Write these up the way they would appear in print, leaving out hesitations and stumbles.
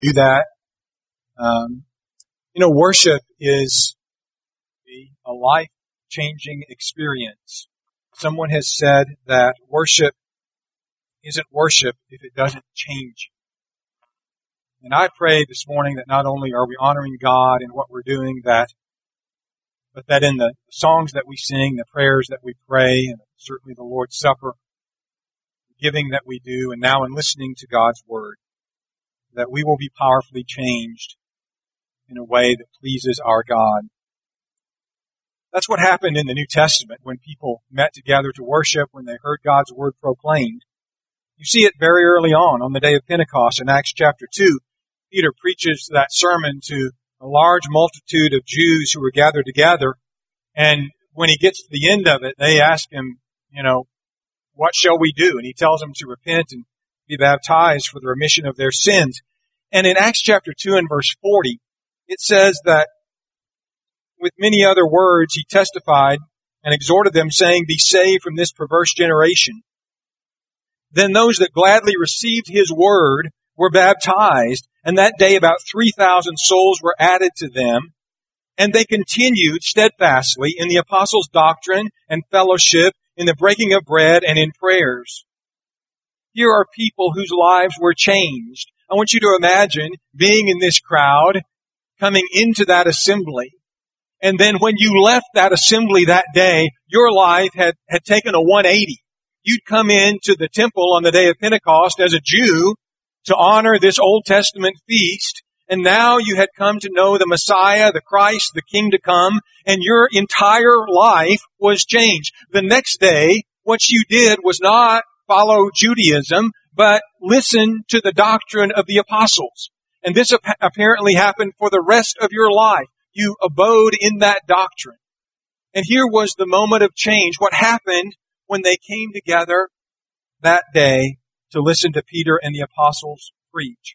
do that. Um, Worship is a life-changing experience. Someone has said that worship isn't worship if it doesn't change you. And I pray this morning that not only are we honoring God in what we're doing, but that in the songs that we sing, the prayers that we pray, and certainly the Lord's Supper, the giving that we do, and now in listening to God's Word, that we will be powerfully changed in a way that pleases our God. That's what happened in the New Testament when people met together to worship, when they heard God's Word proclaimed. You see it very early on the day of Pentecost in Acts chapter 2. Peter preaches that sermon to a large multitude of Jews who were gathered together. And when he gets to the end of it, they ask him, what shall we do? And he tells them to repent and be baptized for the remission of their sins. And in Acts chapter 2 and verse 40, it says that with many other words he testified and exhorted them, saying, "Be saved from this perverse generation." Then those that gladly received his word were baptized, and that day about 3,000 souls were added to them. And they continued steadfastly in the apostles' doctrine and fellowship, in the breaking of bread and in prayers. Here are people whose lives were changed. I want you to imagine being in this crowd, coming into that assembly, and then when you left that assembly that day, your life had taken a 180. You'd come into the temple on the day of Pentecost as a Jew to honor this Old Testament feast, and now you had come to know the Messiah, the Christ, the King to come, and your entire life was changed. The next day, what you did was not follow Judaism, but listen to the doctrine of the apostles. And this apparently happened for the rest of your life. You abode in that doctrine. And here was the moment of change. What happened when they came together that day to listen to Peter and the apostles preach?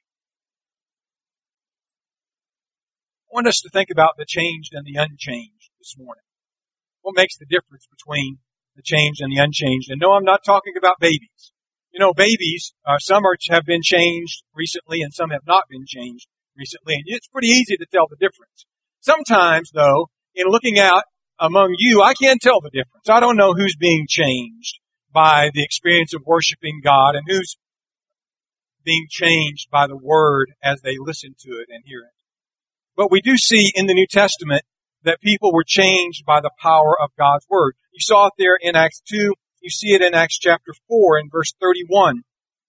I want us to think about the changed and the unchanged this morning. What makes the difference between the changed and the unchanged? And no, I'm not talking about babies. Babies, some have been changed recently and some have not been changed recently. And it's pretty easy to tell the difference. Sometimes, though, in looking out among you, I can't tell the difference. I don't know who's being changed by the experience of worshiping God and who's being changed by the Word as they listen to it and hear it. But we do see in the New Testament that people were changed by the power of God's Word. You saw it there in Acts 2. You see it in Acts chapter 4 in verse 31.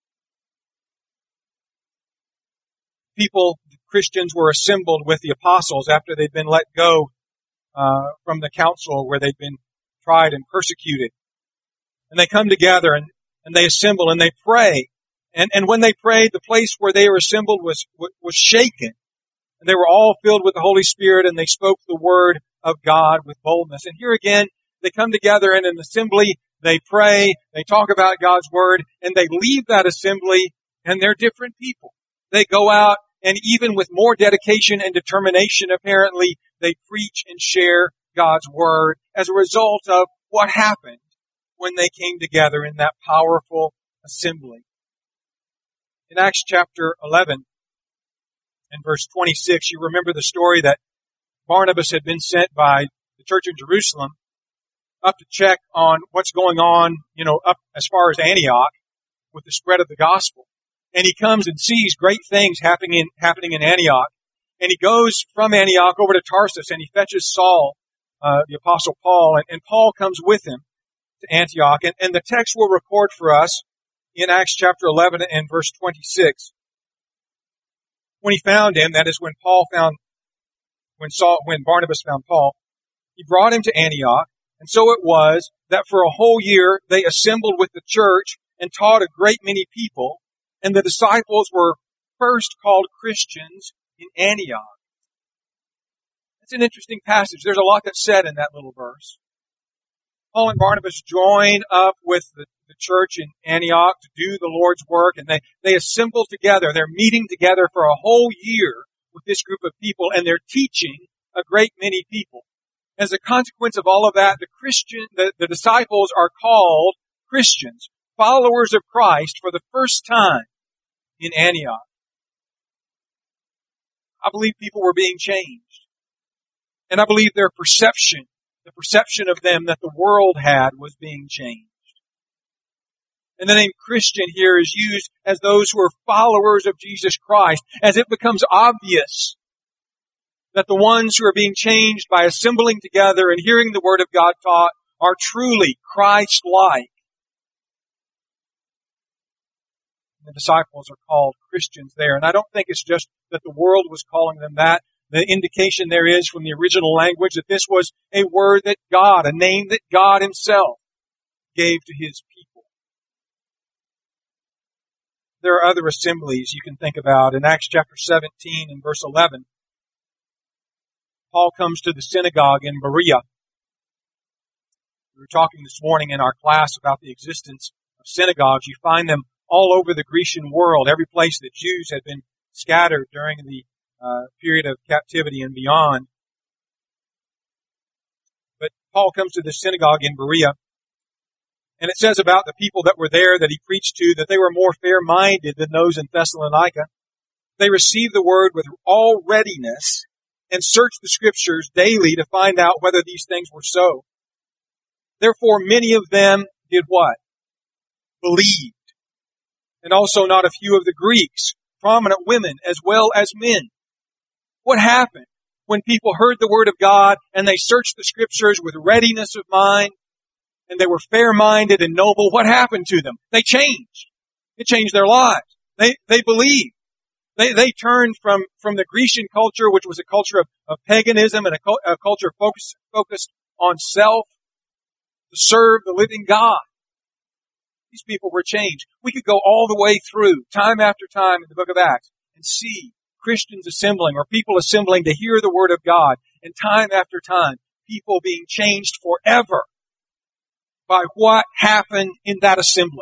Christians were assembled with the apostles after they'd been let go from the council where they'd been tried and persecuted. And they come together and they assemble and they pray. And when they prayed, the place where they were assembled was shaken. And they were all filled with the Holy Spirit and they spoke the word of God with boldness. And here again, they come together in an assembly, they pray, they talk about God's word, and they leave that assembly and they're different people. They go out and even with more dedication and determination, apparently, they preach and share God's word as a result of what happened when they came together in that powerful assembly. In Acts chapter 11 and verse 26, you remember the story that Barnabas had been sent by the church in Jerusalem up to check on what's going on, up as far as Antioch with the spread of the gospel. And he comes and sees great things happening in Antioch. And he goes from Antioch over to Tarsus and he fetches Saul, the apostle Paul, and Paul comes with him to Antioch. And the text will record for us in Acts chapter 11 and verse 26. When he found him, that is when Barnabas found Paul, he brought him to Antioch. And so it was that for a whole year they assembled with the church and taught a great many people. And the disciples were first called Christians in Antioch. It's an interesting passage. There's a lot that's said in that little verse. Paul and Barnabas join up with the church in Antioch to do the Lord's work, and they assemble together. They're meeting together for a whole year with this group of people, and they're teaching a great many people. As a consequence of all of that, the disciples are called Christians, followers of Christ for the first time in Antioch. I believe people were being changed. And I believe their perception, the perception of them that the world had, was being changed. And the name Christian here is used as those who are followers of Jesus Christ, as it becomes obvious that the ones who are being changed by assembling together and hearing the Word of God taught are truly Christ-like. The disciples are called Christians there. And I don't think it's just that the world was calling them that. The indication there is from the original language that this was a word that God, a name that God Himself gave to His people. There are other assemblies you can think about. In Acts chapter 17 and verse 11, Paul comes to the synagogue in Berea. We were talking this morning in our class about the existence of synagogues. You find them all over the Grecian world, every place that Jews had been scattered during the period of captivity and beyond. But Paul comes to the synagogue in Berea, and it says about the people that were there that he preached to that they were more fair-minded than those in Thessalonica. They received the word with all readiness and searched the Scriptures daily to find out whether these things were so. Therefore, many of them did what? Believed. And also not a few of the Greeks, prominent women as well as men. What happened when people heard the Word of God and they searched the Scriptures with readiness of mind and they were fair-minded and noble? What happened to them? They changed. It changed their lives. They believed. They turned from the Grecian culture, which was a culture of paganism and a culture focused on self, to serve the living God. These people were changed. We could go all the way through, time after time in the book of Acts, and see Christians assembling or people assembling to hear the Word of God. And time after time, people being changed forever by what happened in that assembly.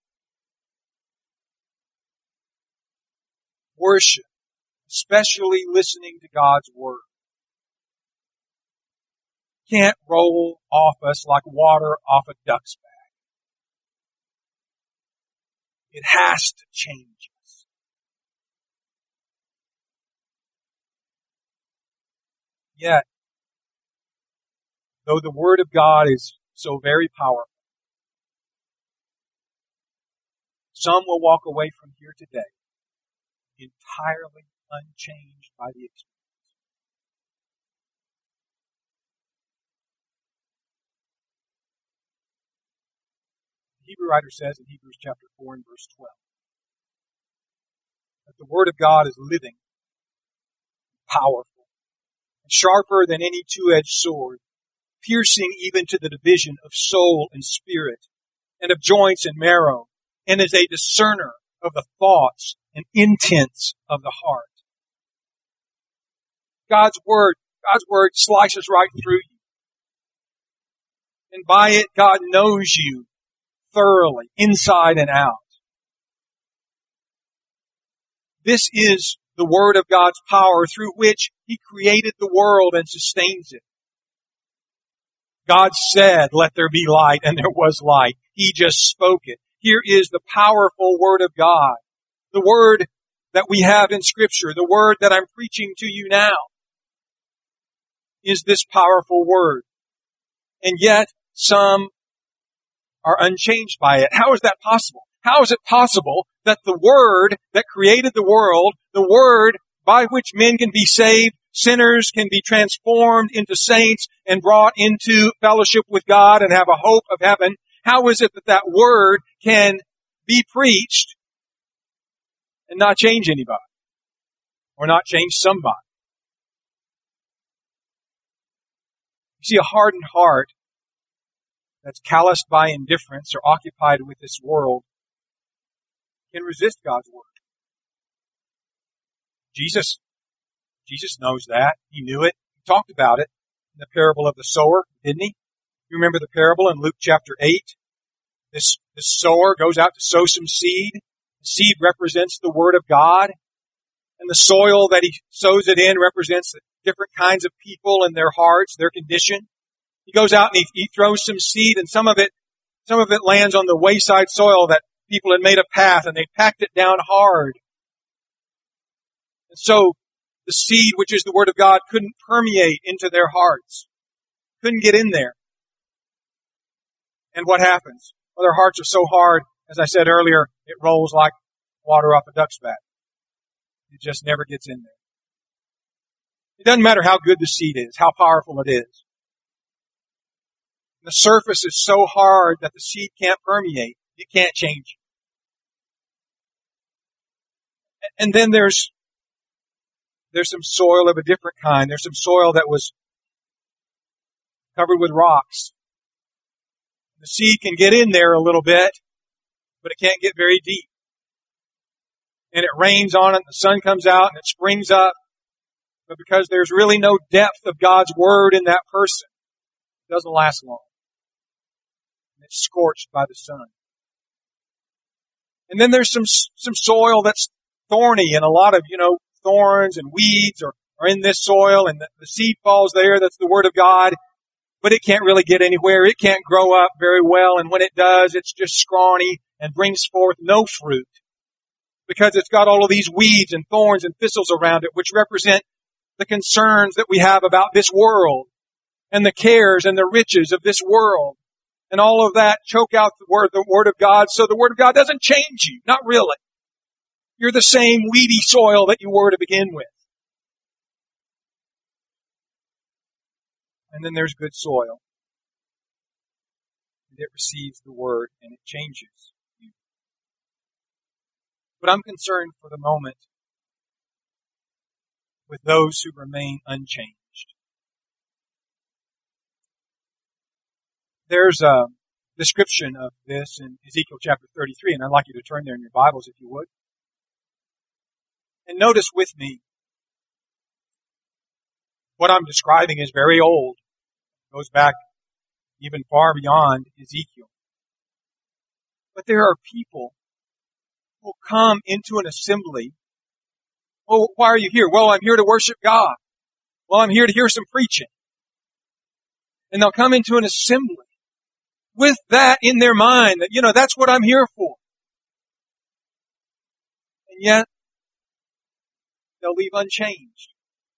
Worship, especially listening to God's Word, can't roll off us like water off a duck's back. It has to change us. Yet, though the Word of God is so very powerful, some will walk away from here today entirely unchanged by the experience. The Hebrew writer says in Hebrews chapter 4 and verse 12 that the Word of God is living, powerful, and sharper than any two-edged sword, piercing even to the division of soul and spirit, and of joints and marrow, and is a discerner of the thoughts and intents of the heart. God's Word slices right through you. And by it, God knows you thoroughly, inside and out. This is the Word of God's power through which He created the world and sustains it. God said, "Let there be light," and there was light. He just spoke it. Here is the powerful Word of God. The Word that we have in Scripture, the Word that I'm preaching to you now, is this powerful Word. And yet, some are unchanged by it. How is that possible? How is it possible that the Word that created the world, the Word by which men can be saved, sinners can be transformed into saints and brought into fellowship with God and have a hope of heaven, how is it that that Word can be preached and not change anybody? Or not change somebody? You see, a hardened heart that's calloused by indifference or occupied with this world can resist God's Word. Jesus knows that. He knew it. He talked about it in the parable of the sower, didn't he? You remember the parable in Luke chapter 8? This sower goes out to sow some seed. The seed represents the Word of God. And the soil that he sows it in represents different kinds of people and their hearts, their condition. He goes out and he throws some seed, and some of it lands on the wayside soil that people had made a path, and they packed it down hard. And so The seed, which is the Word of God, couldn't permeate into their hearts. Couldn't get in there. And what happens? Well, their hearts are so hard, as I said earlier, it rolls like water off a duck's back. It just never gets in there. It doesn't matter how good the seed is, how powerful it is. The surface is so hard that the seed can't permeate. It can't change. And then there's some soil of a different kind. There's some soil that was covered with rocks. The seed can get in there a little bit, but it can't get very deep. And it rains on it, the sun comes out, and it springs up. But because there's really no depth of God's Word in that person, it doesn't last long. And it's scorched by the sun. And then there's some soil that's thorny, and a lot of, thorns and weeds are in this soil, and the seed falls there. That's the Word of God. But it can't really get anywhere. It can't grow up very well. And when it does, it's just scrawny and brings forth no fruit. Because it's got all of these weeds and thorns and thistles around it, which represent the concerns that we have about this world and the cares and the riches of this world. And all of that choke out the Word of God, so the Word of God doesn't change you. Not really. You're the same weedy soil that you were to begin with. And then there's good soil. It receives the Word and it changes you. But I'm concerned for the moment with those who remain unchanged. There's a description of this in Ezekiel chapter 33, and I'd like you to turn there in your Bibles if you would. And notice with me, what I'm describing is very old. It goes back even far beyond Ezekiel. But there are people who come into an assembly. Oh, why are you here? Well, I'm here to worship God. Well, I'm here to hear some preaching. And they'll come into an assembly with that in their mind, that, that's what I'm here for. And yet, they'll leave unchanged.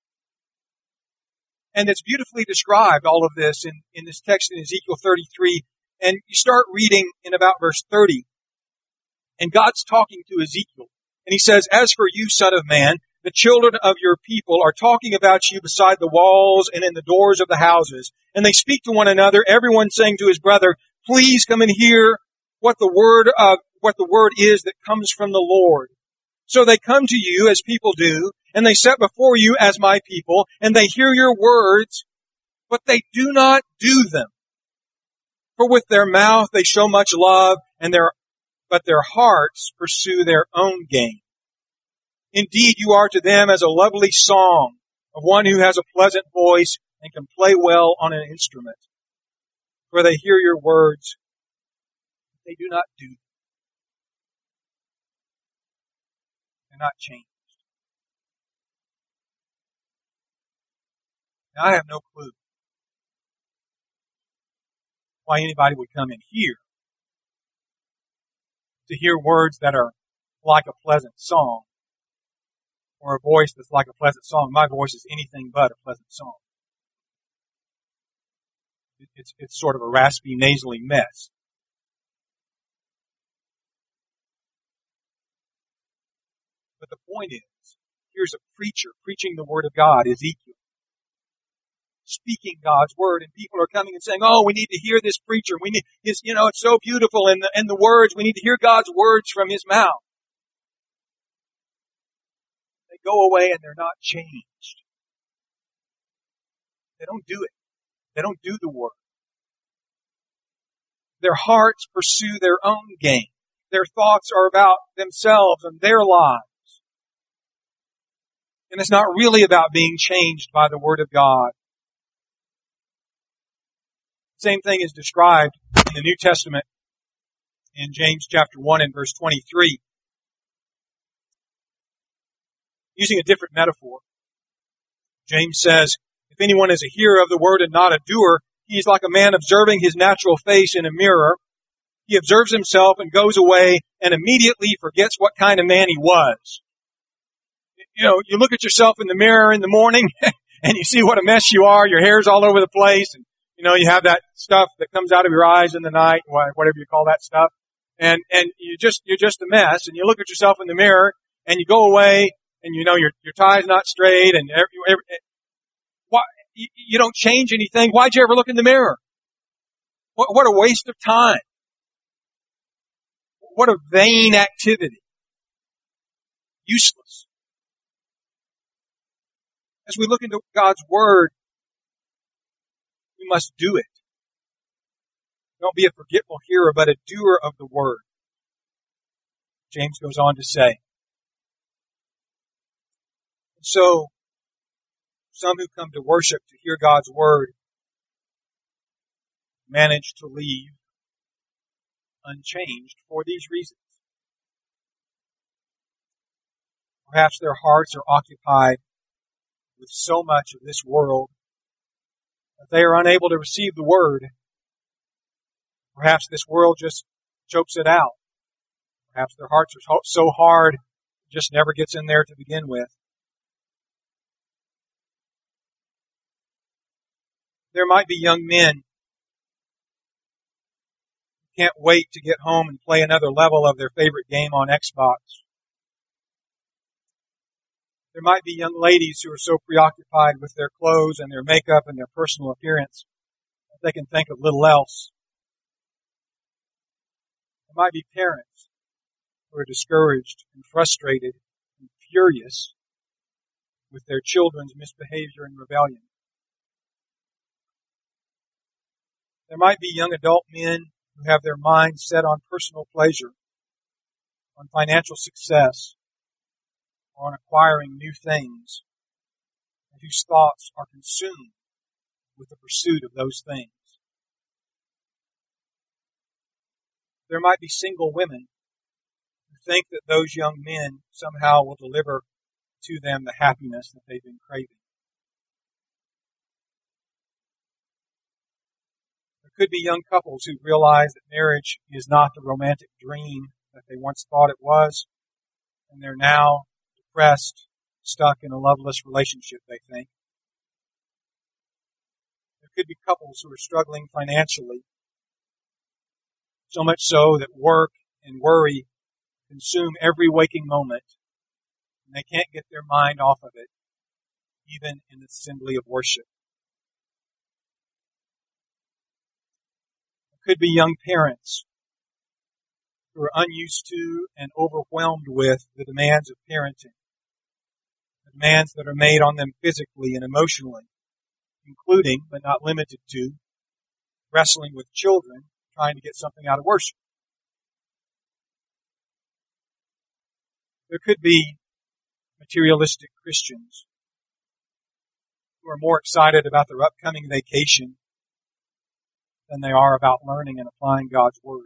And it's beautifully described, all of this, in this text in Ezekiel 33. And you start reading in about verse 30. And God's talking to Ezekiel. And He says, "As for you, son of man, the children of your people are talking about you beside the walls and in the doors of the houses. And they speak to one another, everyone saying to his brother, 'Please come and hear what the word is that comes from the Lord.' So they come to you as people do, and they set before you as my people, and they hear your words, but they do not do them. For with their mouth they show much love, but their hearts pursue their own gain. Indeed, you are to them as a lovely song of one who has a pleasant voice and can play well on an instrument. For they hear your words, but they do not do them. They're not changed." Now, I have no clue why anybody would come in here to hear words that are like a pleasant song, or a voice that's like a pleasant song. My voice is anything but a pleasant song. It's sort of a raspy, nasally mess. But the point is, here's a preacher preaching the Word of God, Ezekiel, speaking God's Word, and people are coming and saying, "Oh, we need to hear this preacher. We need his, it's so beautiful, and the words, we need to hear God's words from his mouth." They go away and they're not changed. They don't do it. They don't do the work. Their hearts pursue their own gain. Their thoughts are about themselves and their lives. And it's not really about being changed by the Word of God. The same thing is described in the New Testament in James chapter 1 and verse 23. Using a different metaphor, James says, "If anyone is a hearer of the word and not a doer, he is like a man observing his natural face in a mirror. He observes himself and goes away and immediately forgets what kind of man he was." You look at yourself in the mirror in the morning and you see what a mess you are. Your hair's all over the place, and you have that stuff that comes out of your eyes in the night, whatever you call that stuff, and you're just a mess. And you look at yourself in the mirror and you go away, and your tie's not straight, and why you don't change anything. Why'd you ever look in the mirror? What a waste of time. What a vain activity. Useless. As we look into God's Word, we must do it. Don't be a forgetful hearer, but a doer of the Word. James goes on to say. So, some who come to worship to hear God's Word manage to leave unchanged for these reasons. Perhaps their hearts are occupied with so much of this world that they are unable to receive the Word. Perhaps this world just chokes it out. Perhaps their hearts are so hard, it just never gets in there to begin with. There might be young men who can't wait to get home and play another level of their favorite game on Xbox. There might be young ladies who are so preoccupied with their clothes and their makeup and their personal appearance that they can think of little else. There might be parents who are discouraged and frustrated and furious with their children's misbehavior and rebellion. There might be young adult men who have their minds set on personal pleasure, on financial success, or on acquiring new things, and whose thoughts are consumed with the pursuit of those things. There might be single women who think that those young men somehow will deliver to them the happiness that they've been craving. There could be young couples who realize that marriage is not the romantic dream that they once thought it was, and they're now depressed, stuck in a loveless relationship, they think. There could be couples who are struggling financially, so much so that work and worry consume every waking moment, and they can't get their mind off of it, even in the assembly of worship. There could be young parents who are unused to and overwhelmed with the demands of parenting, the demands that are made on them physically and emotionally, including, but not limited to, wrestling with children, trying to get something out of worship. There could be materialistic Christians who are more excited about their upcoming vacation than they are about learning and applying God's Word.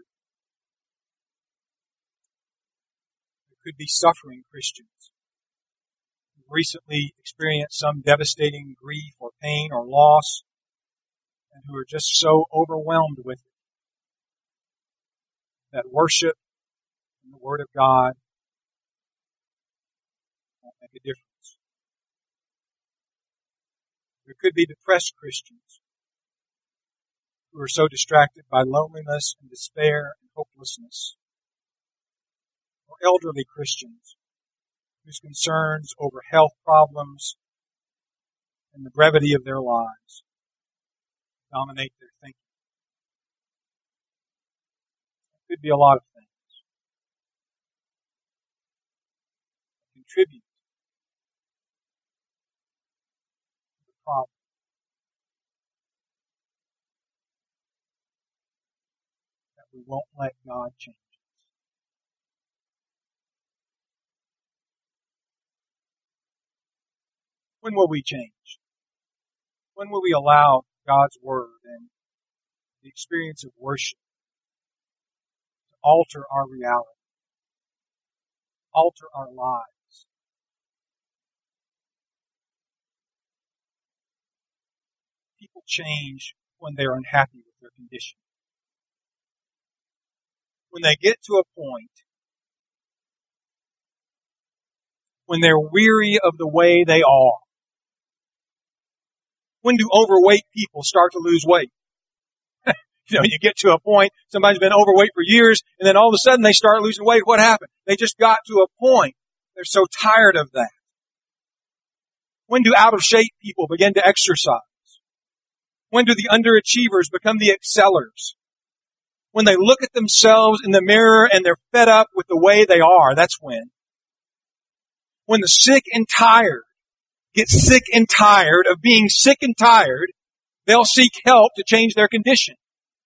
There could be suffering Christians who recently experienced some devastating grief or pain or loss and who are just so overwhelmed with it that worship and the Word of God won't make a difference. There could be depressed Christians who are so distracted by loneliness and despair and hopelessness. Or elderly Christians whose concerns over health problems and the brevity of their lives dominate their thinking. It could be a lot of things that contribute to the problem. That we won't let God change us. When will we change? When will we allow God's Word and the experience of worship to alter our reality, alter our lives? People change when they're unhappy with their condition. When they get to a point when they're weary of the way they are? When do overweight people start to lose weight? You get to a point, somebody's been overweight for years, and then all of a sudden they start losing weight. What happened? They just got to a point. They're so tired of that. When do out-of-shape people begin to exercise? When do the underachievers become the excellers? When they look at themselves in the mirror and they're fed up with the way they are, that's when. When the sick and tired get sick and tired of being sick and tired, they'll seek help to change their condition.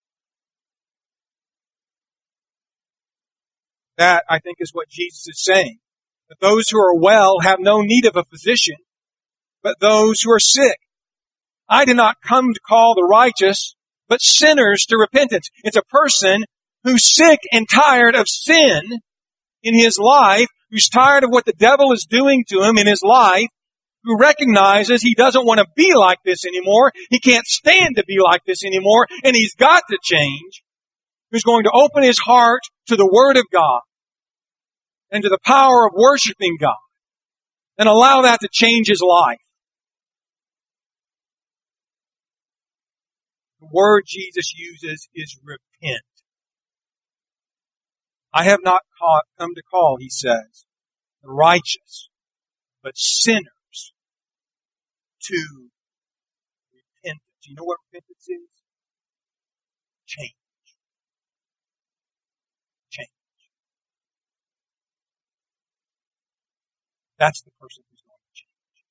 That, I think, is what Jesus is saying. That those who are well have no need of a physician, but those who are sick. I did not come to call the righteous, but sinners to repentance. It's a person who's sick and tired of sin in his life, who's tired of what the devil is doing to him in his life, who recognizes he doesn't want to be like this anymore, he can't stand to be like this anymore, and he's got to change, who's going to open his heart to the Word of God and to the power of worshiping God and allow that to change his life. The word Jesus uses is repent. I have not come to call, he says, the righteous, but sinners to repentance. You know what repentance is? Change. Change. That's the person who's going to change.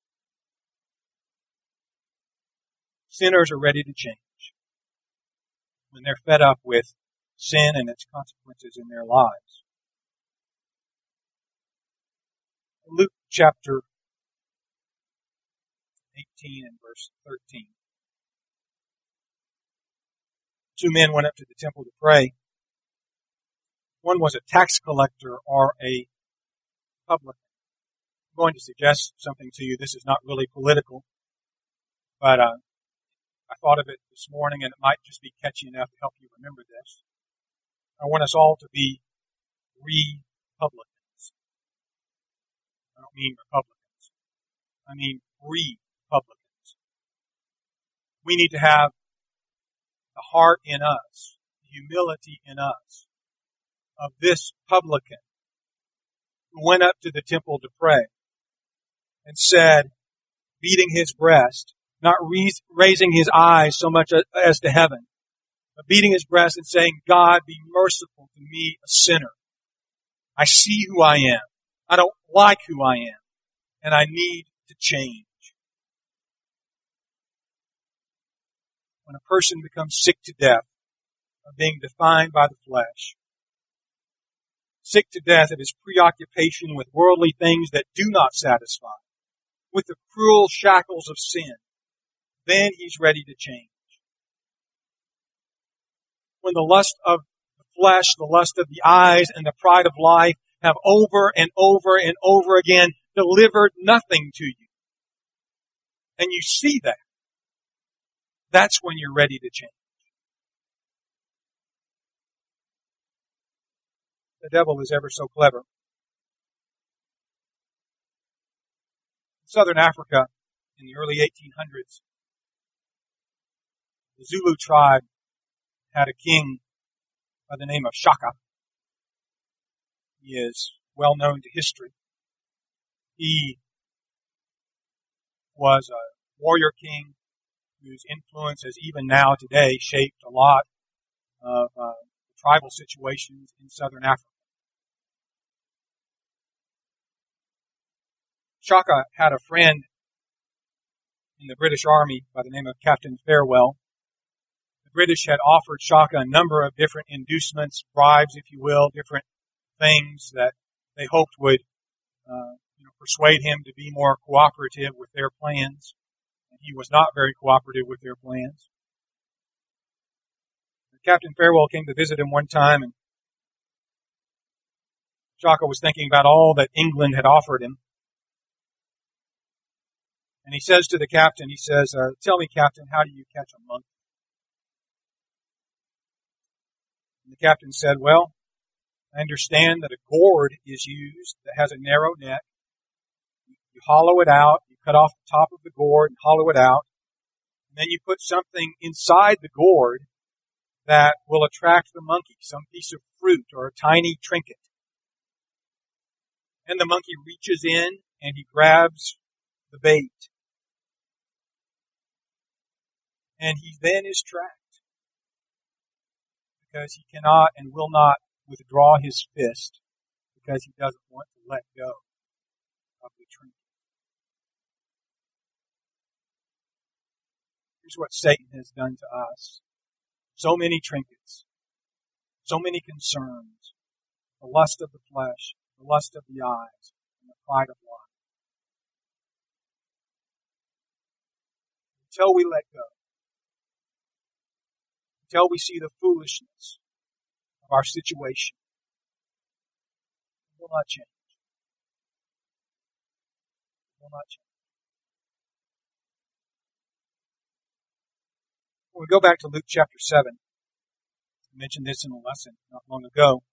Sinners are ready to change when they're fed up with sin and its consequences in their lives. Luke chapter 18 and verse 13. Two men went up to the temple to pray. One was a tax collector or a publican. I'm going to suggest something to you. This is not really political, but I thought of it this morning, and it might just be catchy enough to help you remember this. I want us all to be Republicans. I don't mean Republicans. I mean Republicans. We need to have the heart in us, the humility in us of this publican who went up to the temple to pray and said, beating his breast, not raising his eyes so much as to heaven, but beating his breast and saying, God, be merciful to me, a sinner. I see who I am. I don't like who I am. And I need to change. When a person becomes sick to death of being defined by the flesh, sick to death of his preoccupation with worldly things that do not satisfy, with the cruel shackles of sin, then he's ready to change. When the lust of the flesh, the lust of the eyes, and the pride of life have over and over and over again delivered nothing to you, and you see that, that's when you're ready to change. The devil is ever so clever. In southern Africa, in the early 1800s, the Zulu tribe had a king by the name of Shaka. He is well known to history. He was a warrior king whose influence has even now today shaped a lot of tribal situations in southern Africa. Shaka had a friend in the British Army by the name of Captain Farewell. The British had offered Shaka a number of different inducements, bribes, if you will, different things that they hoped would persuade him to be more cooperative with their plans. And he was not very cooperative with their plans. Captain Farewell came to visit him one time, and Shaka was thinking about all that England had offered him. And he says to the captain, he says, tell me, Captain, how do you catch a monkey? And the captain said, well, I understand that a gourd is used that has a narrow neck, hollow it out. You cut off the top of the gourd and hollow it out. And then you put something inside the gourd that will attract the monkey, some piece of fruit or a tiny trinket. And the monkey reaches in and he grabs the bait. And he then is trapped because he cannot and will not withdraw his fist because he doesn't want to let go of the trinket. Here's what Satan has done to us. So many trinkets, so many concerns, the lust of the flesh, the lust of the eyes, and the pride of life. Until we let go, until we see the foolishness of our situation, it will not change. It will not change. When we go back to Luke chapter 7, I mentioned this in a lesson not long ago,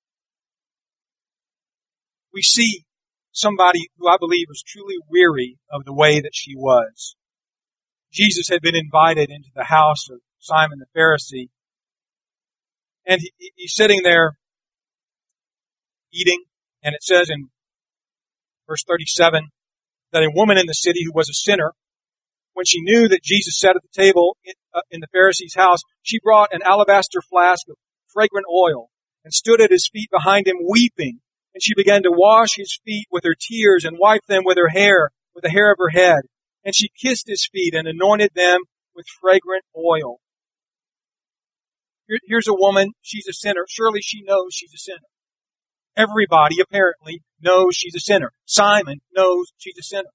we see somebody who I believe was truly weary of the way that she was. Jesus had been invited into the house of Simon the Pharisee, and he's sitting there eating, and it says in verse 37 that a woman in the city who was a sinner, when she knew that Jesus sat at the table in the Pharisee's house, she brought an alabaster flask of fragrant oil and stood at his feet behind him weeping. And she began to wash his feet with her tears and wipe them with her hair, with the hair of her head. And she kissed his feet and anointed them with fragrant oil. Here's a woman, she's a sinner. Surely she knows she's a sinner. Everybody apparently knows she's a sinner. Simon knows she's a sinner.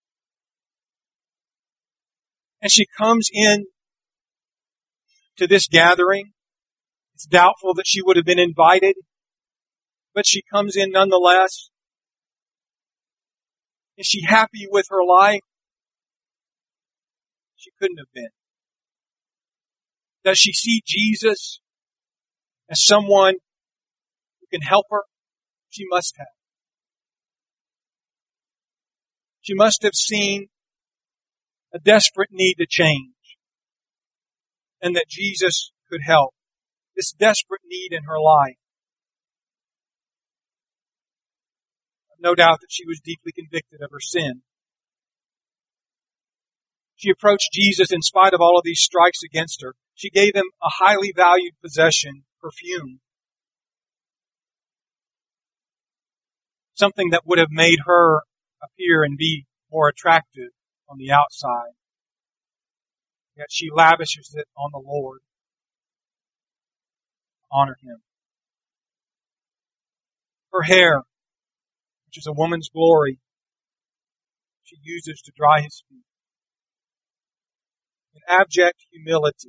And she comes in to this gathering. It's doubtful that she would have been invited, but she comes in nonetheless. Is she happy with her life? She couldn't have been. Does she see Jesus as someone who can help her? She must have. She must have seen a desperate need to change, and that Jesus could help. This desperate need in her life. No doubt that she was deeply convicted of her sin. She approached Jesus in spite of all of these strikes against her. She gave him a highly valued possession, perfume. Something that would have made her appear and be more attractive on the outside. Yet she lavishes it on the Lord. Honor Him. Her hair, which is a woman's glory, she uses to dry His feet. In abject humility,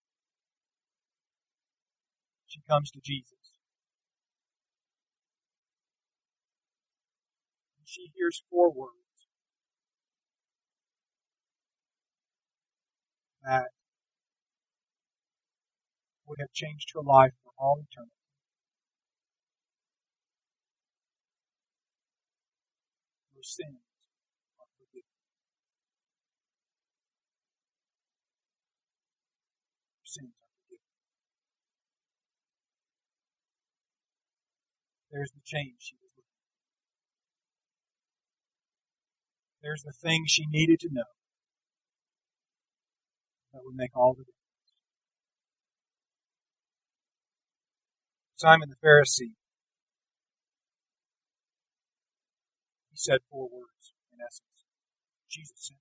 she comes to Jesus. And she hears 4 words that would have changed her life for all eternity. Your sins are forgiven. Your sins are forgiven. There's the change she was looking for. There's the thing she needed to know that would make all the difference. Simon the Pharisee, he said 4 words, in essence. Jesus said.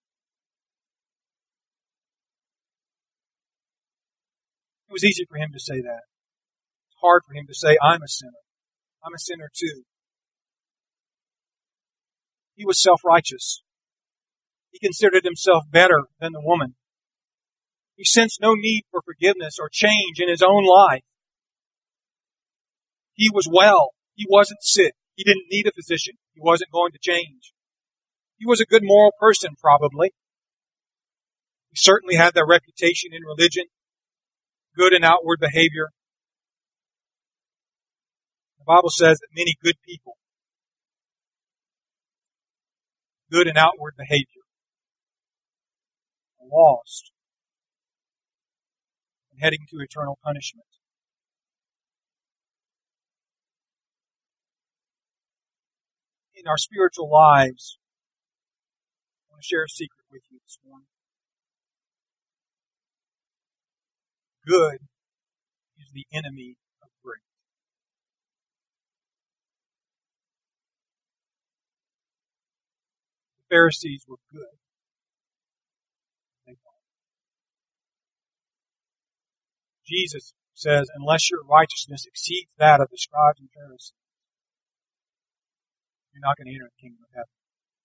It was easy for him to say that. It's hard for him to say, I'm a sinner. I'm a sinner too. He was self-righteous. He considered himself better than the woman. He sensed no need for forgiveness or change in his own life. He was well. He wasn't sick. He didn't need a physician. He wasn't going to change. He was a good moral person, probably. He certainly had that reputation in religion, good in outward behavior. The Bible says that many good people good and outward behavior, are lost and heading to eternal punishment. In our spiritual lives, I want to share a secret with you this morning. Good is the enemy of great. The Pharisees were good. They weren't. Jesus says, unless your righteousness exceeds that of the scribes and Pharisees, you're not going to enter the kingdom of heaven.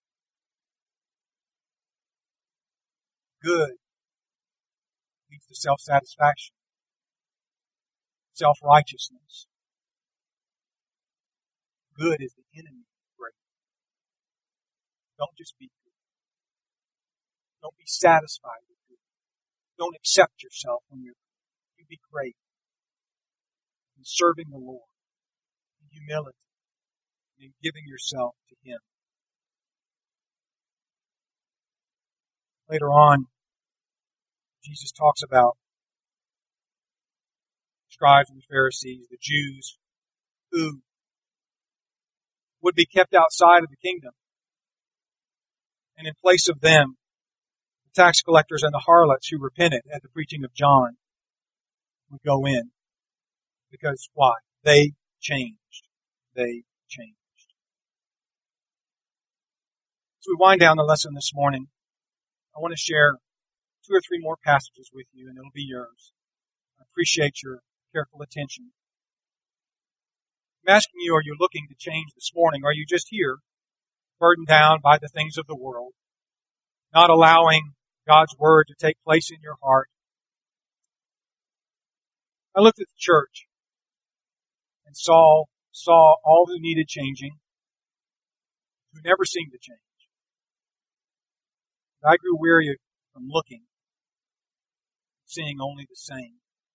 Good leads to self-satisfaction, self-righteousness. Good is the enemy of great. Don't just be good. Don't be satisfied with good. Don't accept yourself when you're good. You be great in serving the Lord, in humility, in giving yourself to Him. Later on, Jesus talks about scribes and the Pharisees, the Jews, who would be kept outside of the kingdom. And in place of them, the tax collectors and the harlots who repented at the preaching of John would go in. Because why? They changed. They changed. As we wind down the lesson this morning, I want to share 2 or 3 more passages with you, and it'll be yours. I appreciate your careful attention. I'm asking you, are you looking to change this morning? Are you just here, burdened down by the things of the world, not allowing God's Word to take place in your heart? I looked at the church and saw all who needed changing, who never seemed to change. I grew weary from looking, seeing only the same.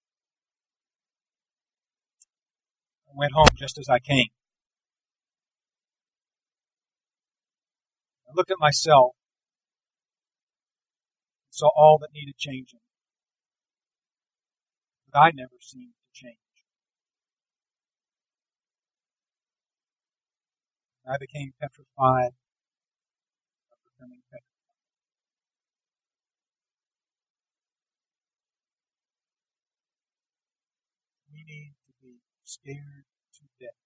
I went home just as I came. I looked at myself and saw all that needed changing. But I never seemed to change. I became petrified of becoming petrified. We need to be scared to death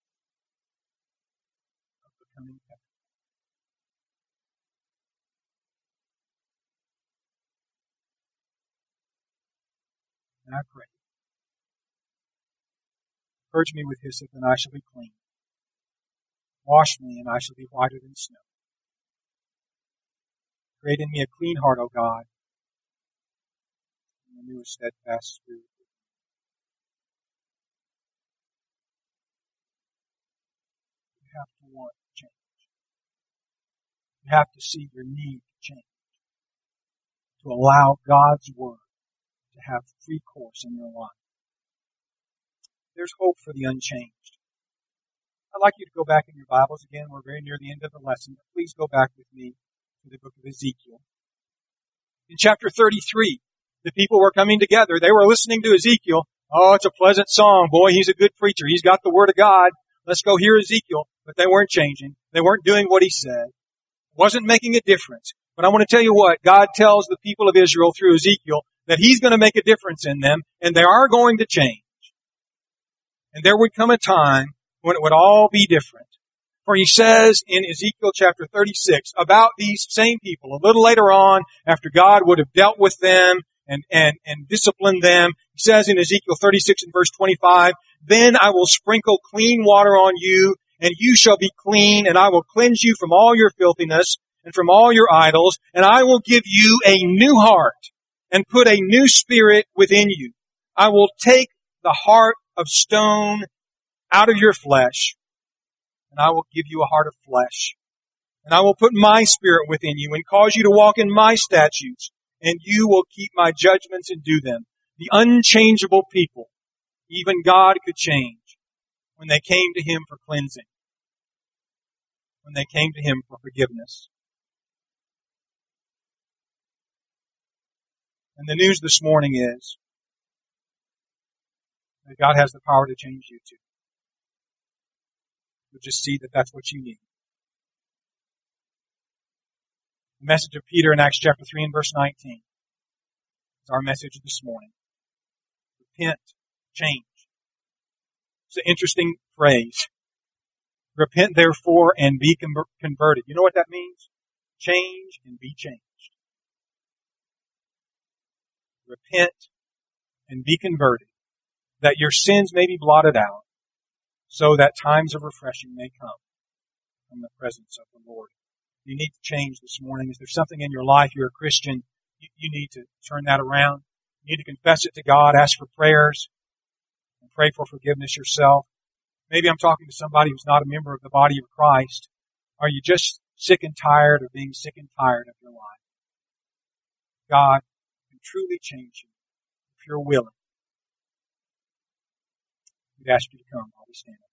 of becoming petrified. And I pray, purge me with hyssop, and I shall be clean. Wash me, and I shall be whiter than snow. Create in me a clean heart, O God, and renew a steadfast spirit. You have to want to change. You have to see your need to change, to allow God's Word to have free course in your life. There's hope for the unchanged. I'd like you to go back in your Bibles again. We're very near the end of the lesson. But please go back with me to the book of Ezekiel. In chapter 33, the people were coming together. They were listening to Ezekiel. Oh, it's a pleasant song. Boy, he's a good preacher. He's got the Word of God. Let's go hear Ezekiel. But they weren't changing. They weren't doing what he said. It wasn't making a difference. But I want to tell you what, God tells the people of Israel through Ezekiel that He's going to make a difference in them, and they are going to change. And there would come a time when it would all be different. For He says in Ezekiel chapter 36 about these same people, a little later on, after God would have dealt with them and disciplined them, He says in Ezekiel 36 and verse 25, "Then I will sprinkle clean water on you, and you shall be clean, and I will cleanse you from all your filthiness and from all your idols, and I will give you a new heart and put a new spirit within you. I will take the heart of stone out of your flesh, and I will give you a heart of flesh. And I will put my spirit within you and cause you to walk in my statutes, and you will keep my judgments and do them." The unchangeable people, even God could change when they came to Him for cleansing, when they came to Him for forgiveness. And the news this morning is that God has the power to change you too. You'll just see that that's what you need. The message of Peter in Acts chapter 3 and verse 19 is our message this morning. Repent, change. It's an interesting phrase. Repent therefore and be converted. You know what that means? Change and be changed. Repent and be converted, that your sins may be blotted out, so that times of refreshing may come from the presence of the Lord. You need to change this morning. Is there something in your life, you're a Christian, you need to turn that around? You need to confess it to God, ask for prayers, and pray for forgiveness yourself. Maybe I'm talking to somebody who's not a member of the body of Christ. Are you just sick and tired of being sick and tired of your life? God can truly change you if you're willing. We'd ask you to come while we stand up.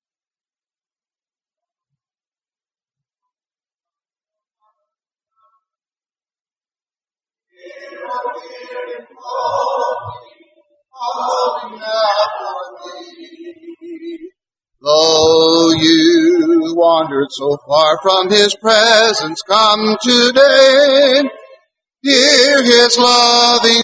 Though you wandered so far from His presence, come today. Hear His loving